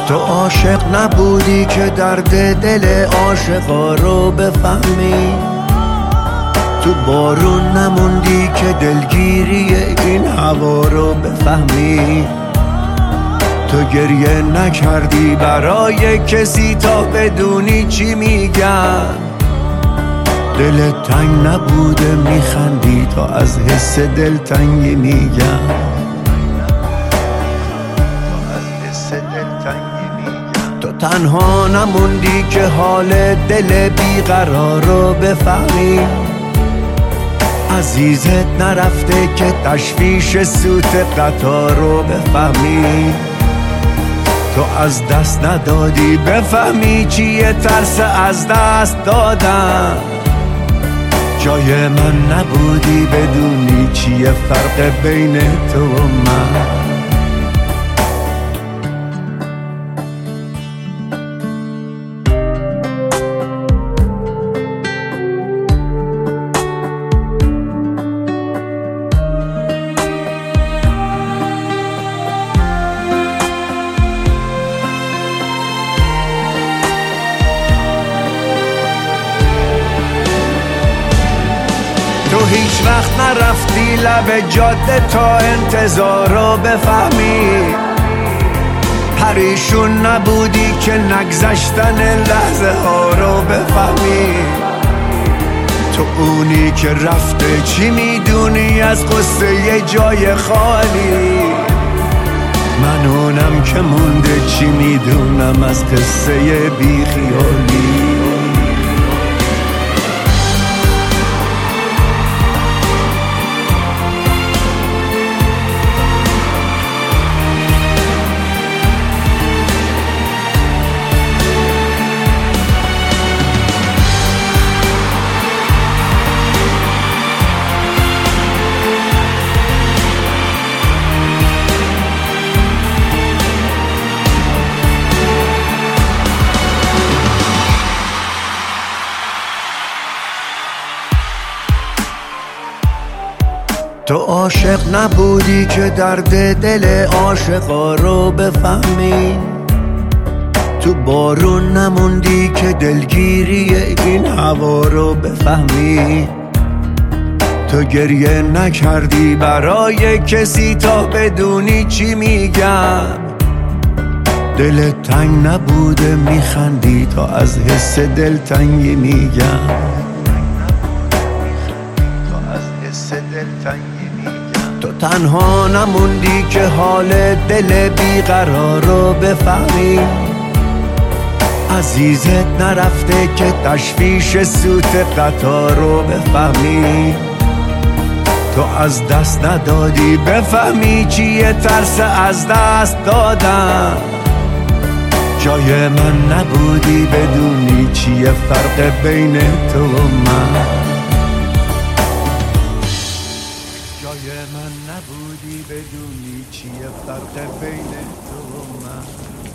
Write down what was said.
تو عاشق نبودی که درد دل عاشقا رو بفهمی، تو بارون نموندی که دلگیری این هوا رو بفهمی، تو گریه نکردی برای کسی تا بدونی چی میگن، دلت تنگ نبوده میخندی تا از حس دلتنگی میگن. تو تنها نموندی که حال دل بیقرار رو بفهمی، عزیزت نرفته که تشویش سوت قطار رو بفهمی، تو از دست ندادی بفهمی چیه ترس از دست دادن، جای من نبودی بدونی چیه فرق بین تو و من. تو هیچ وقت نرفتی لب جاده تا انتظار رو بفهمی، پریشون نبودی که نگذشتن لحظه ها رو بفهمی، تو اونی که رفته چی میدونی از قصه یه جای خالی، من اونم که مونده چی میدونم از قصه بیخیالی. تو عاشق نبودی که درد دل عاشقا رو بفهمی، تو بارون نموندی که دلگیری این هوا رو بفهمی، تو گریه نکردی برای کسی تا بدونی چی میگن، دلت تنگ نبوده میخندی تا از حس دلتنگی میگن. تو تنها نموندی که حال دل بیقرار رو بفهمی، عزیزت نرفته که تشویش سوت قطار رو بفهمی، تو از دست ندادی بفهمی چیه ترس از دست دادن، جای من نبودی بدونی چیه فرق بین تو و من، جای من نبودی بدونی چیه فرق بین تو و من.